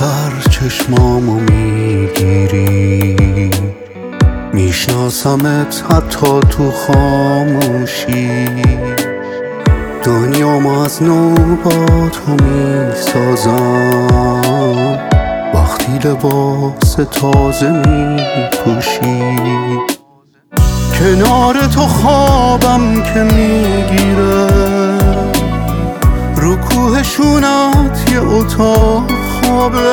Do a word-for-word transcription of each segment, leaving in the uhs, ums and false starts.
در چشمامو میگیری، میشناسمت حتی تو خاموشی. دنیامو از نو با تو میسازم وقتی لباس تازه میپوشی. کنار تو خوابم که میگیره، رو کوه شونت یه اتاق خوابه.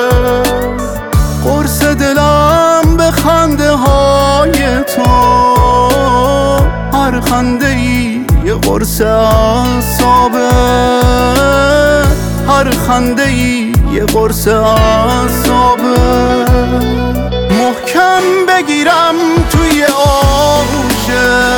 قرص دلم به خنده های تو، هر خنده ای یه قرص اعصابه، هر خنده ای یه قرص اعصابه. محکم بگیرم توی آغوشت،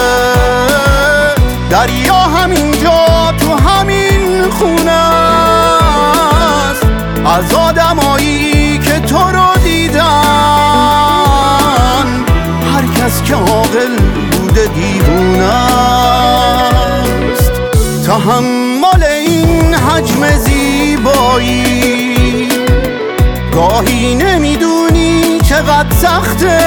دریا همینجا تو همین خونه است. از آدمایی که تو رو دیدن، هر کس که عاقل بوده دیوونه است. تحمل این حجم زیبایی، گاهی نمیدونی چقدر سخته.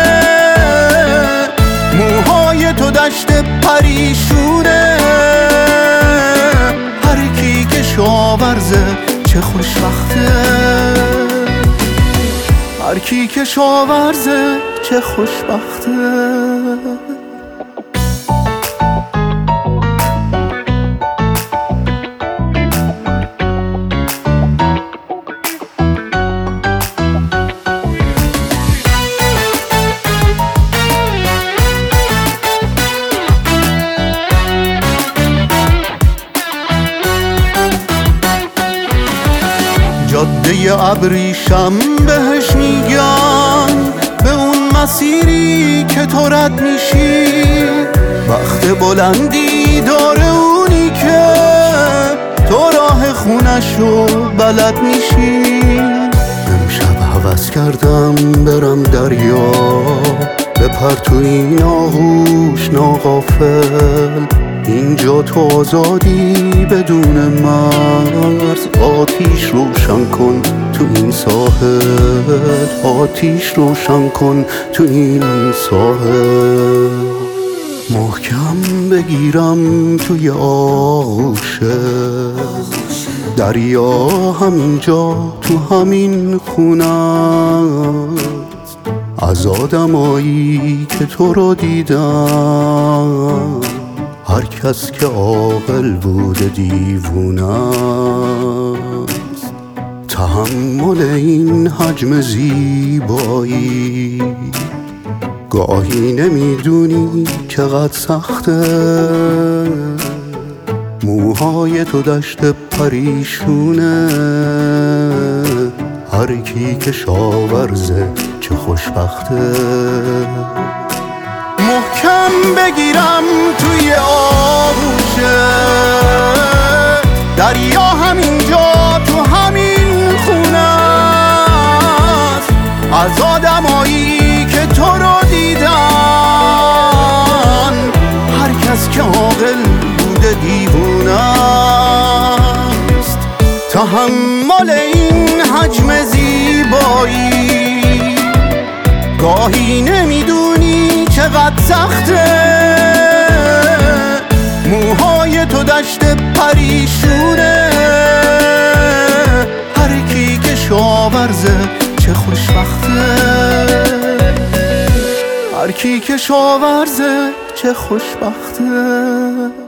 موهای تو دشت پریشونه، هر کی که شاورزه چه خوشبخته. هر کی که شاورزه چه خوشبخته. جاده ابریشم بهش میگن، به اون مسیری که تو رد میشی. وقت بلندی داره اونی که تو راه خونشو بلد میشی. امشب هوس کردم برم دریا، بپر تو این آغوش ناغافل. اینجا تو آزادی بدون مرز، آتیش روشن کن تو این ساحل، آتیش روشن کن تو این ساحل. محکم بگیرم توی آغوشت، دریا همینجا تو همین خونه. از آدمایی که تو رو دیدن، هر کس که عاقل بوده دیوونه است. تحمل این حجم زیبایی، گاهی نمیدونی چقدر سخته. موهای تو دشت پریشونه، هر کی که شاورزه چه خوشبخته. محکم بگیرم توی آغوشت، دریا همینجا تو همین خونه است. از آدمایی که تو رو دیدن، هر کس که عاقل بوده دیوونه است. تحمل این حجم زیبایی، گاهی نمیدونی چقدر سخته. موهای تو دشت پریشونه، هر کی که شاورزه چه خوشبخته. هر کی که شاورزه چه خوشبخته.